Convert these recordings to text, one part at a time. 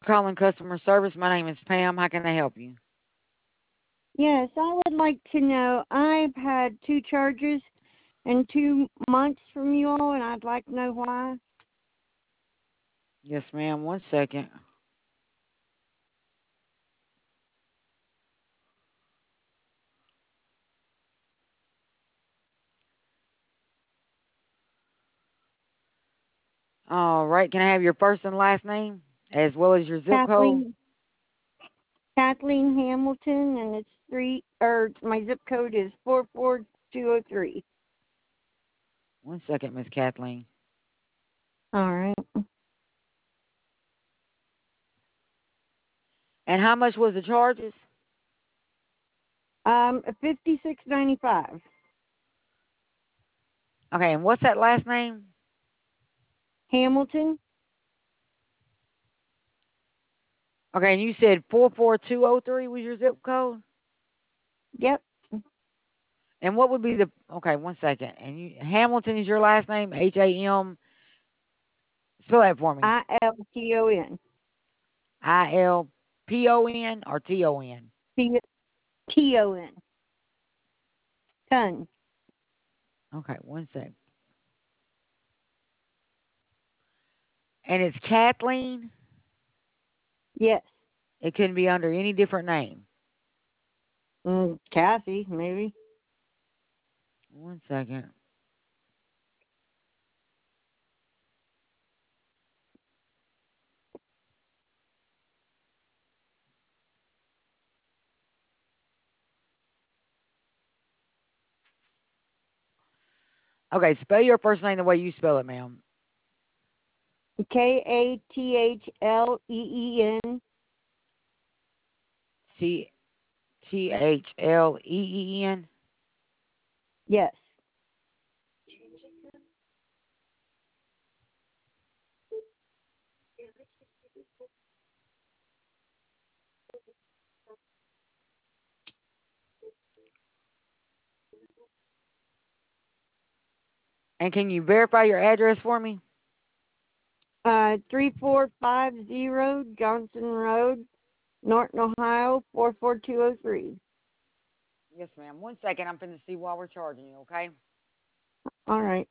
Calling customer service. My name is Pam. How can I help you? Yes, I would like to know. I've had two charges in 2 months from you all, and I'd like to know why. Yes, ma'am. One second. All right. Can I have your first and last name as well as your zip code? Kathleen Kathleen Hamilton, and it's my zip code is 44203. One second, Miss Kathleen. All right. And how much was the charges? 56.95. Okay. And what's that last name? Hamilton. Okay. And you said 44203 was your zip code. Yep. And what would be the? Okay. One second. And Hamilton is your last name. Ham. Spell that for me. ILTON. ILPON or TON. TON. Ton. Okay. One second. And it's Kathleen. Yes. It couldn't be under any different name. Kathy, maybe. One second. Okay, spell your first name the way you spell it, ma'am. KATHLEEN. THLEEN. Yes. And can you verify your address for me? 3450 Johnson Road, Norton, Ohio, 44203. Yes, ma'am. One second. I'm finna see why we're charging you, okay? All right.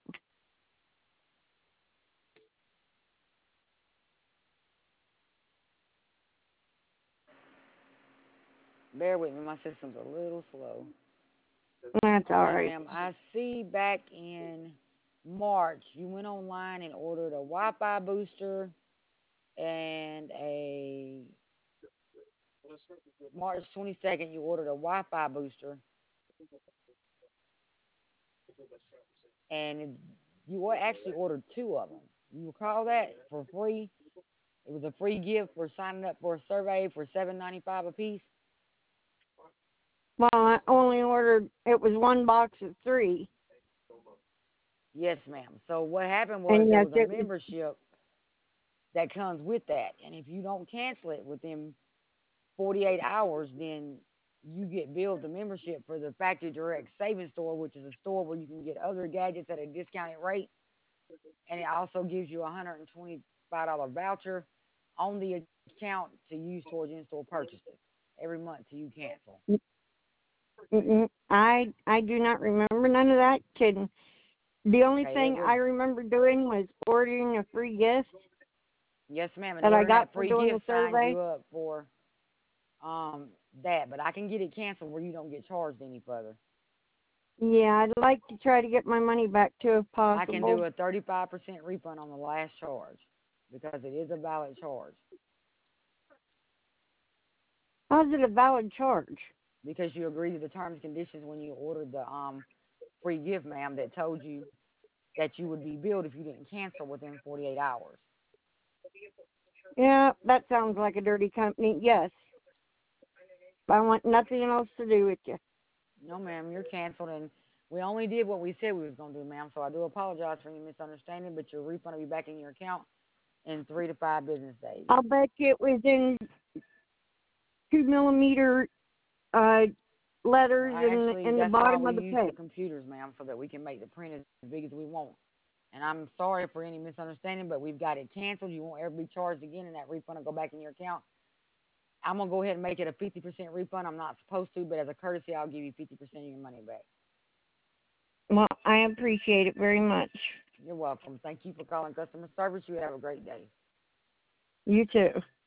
Bear with me. My system's a little slow. That's All all right, right. ma'am. I see back in March you went online and ordered a Wi-Fi booster and a March 22nd you ordered a Wi-Fi booster and you actually ordered two of them. You recall that for free? It was a free gift for signing up for a survey for $7.95 a piece. Well, I only ordered, it was one box of three. Yes, ma'am. So what happened was And there yes, was a it was, membership that comes with that, and if you don't cancel it within 48 hours, then you get billed the membership for the Factory Direct Savings Store, which is a store where you can get other gadgets at a discounted rate, and it also gives you a $125 voucher on the account to use towards in-store purchases every month till you cancel. I do not remember none of that. Kidding. The only Okay, it thing was I remember doing was ordering a free gift yes, ma'am, and that I ordering got that for free doing the gift signs survey. you up for that, but I can get it canceled where you don't get charged any further. Yeah, I'd like to try to get my money back too if I can possible. do a 35% refund on the last charge because it is a valid charge. How's it a valid charge? Because you agreed to the terms and conditions when you ordered the free gift, ma'am, that told you that you would be billed if you didn't cancel within 48 hours. Yeah, that sounds like a dirty company. Yes. I want nothing else to do with you. No, ma'am, you're canceled, and we only did what we said we was gonna do, ma'am. So I do apologize for any misunderstanding, but your refund will be back in your account in 3 to 5 business days. I'll bet you it was in 2 millimeter uh, Well, letters actually, in the that's why bottom we of the use the page. computers, ma'am, so that we can make the print as big as we want. And I'm sorry for any misunderstanding, but we've got it canceled. You won't ever be charged again, and that refund will go back in your account. I'm gonna go ahead and make it a 50% refund. I'm not supposed to, but as a courtesy, I'll give you 50% of your money back. Well, I appreciate it very much. You're welcome. Thank you for calling customer service. You have a great day. You too.